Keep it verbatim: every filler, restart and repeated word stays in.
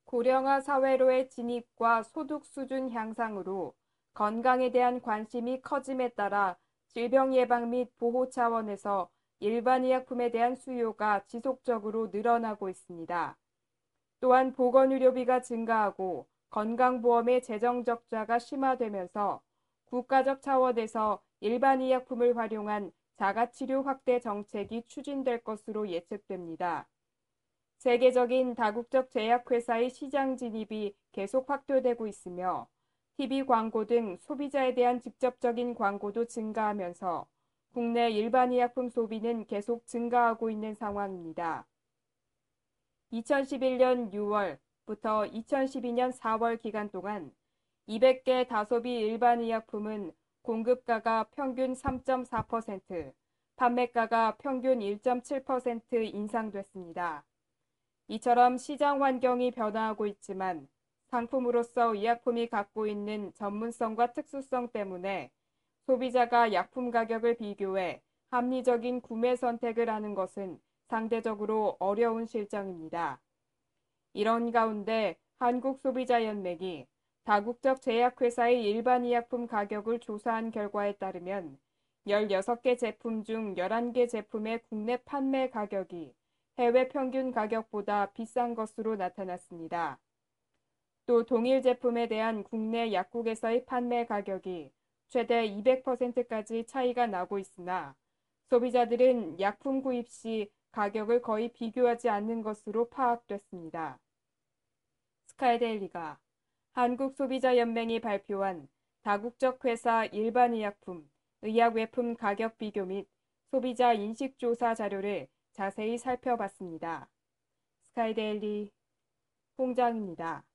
고령화 사회로의 진입과 소득 수준 향상으로 건강에 대한 관심이 커짐에 따라 질병 예방 및 보호 차원에서 일반 의약품에 대한 수요가 지속적으로 늘어나고 있습니다. 또한 보건의료비가 증가하고 건강보험의 재정 적자가 심화되면서 국가적 차원에서 일반 의약품을 활용한 자가치료 확대 정책이 추진될 것으로 예측됩니다. 세계적인 다국적 제약회사의 시장 진입이 계속 확대되고 있으며 티비 광고 등 소비자에 대한 직접적인 광고도 증가하면서 국내 일반 의약품 소비는 계속 증가하고 있는 상황입니다. 이천십일 년 유월부터 이천십이 년 사월 기간 동안 이백 개 다소비 일반 의약품은 공급가가 평균 삼 점 사 퍼센트, 판매가가 평균 일 점 칠 퍼센트 인상됐습니다. 이처럼 시장 환경이 변화하고 있지만 상품으로서 의약품이 갖고 있는 전문성과 특수성 때문에 소비자가 약품 가격을 비교해 합리적인 구매 선택을 하는 것은 상대적으로 어려운 실정입니다. 이런 가운데 한국소비자연맹이 다국적 제약회사의 일반 의약품 가격을 조사한 결과에 따르면 열여섯 개 제품 중 열한 개 제품의 국내 판매 가격이 해외 평균 가격보다 비싼 것으로 나타났습니다. 또 동일 제품에 대한 국내 약국에서의 판매 가격이 최대 이백 퍼센트까지 차이가 나고 있으나 소비자들은 약품 구입 시 가격을 거의 비교하지 않는 것으로 파악됐습니다. 스카이데일리가 한국소비자연맹이 발표한 다국적 회사 일반의약품, 의약외품 가격 비교 및 소비자 인식조사 자료를 자세히 살펴봤습니다. 스카이데일리 홍장입니다.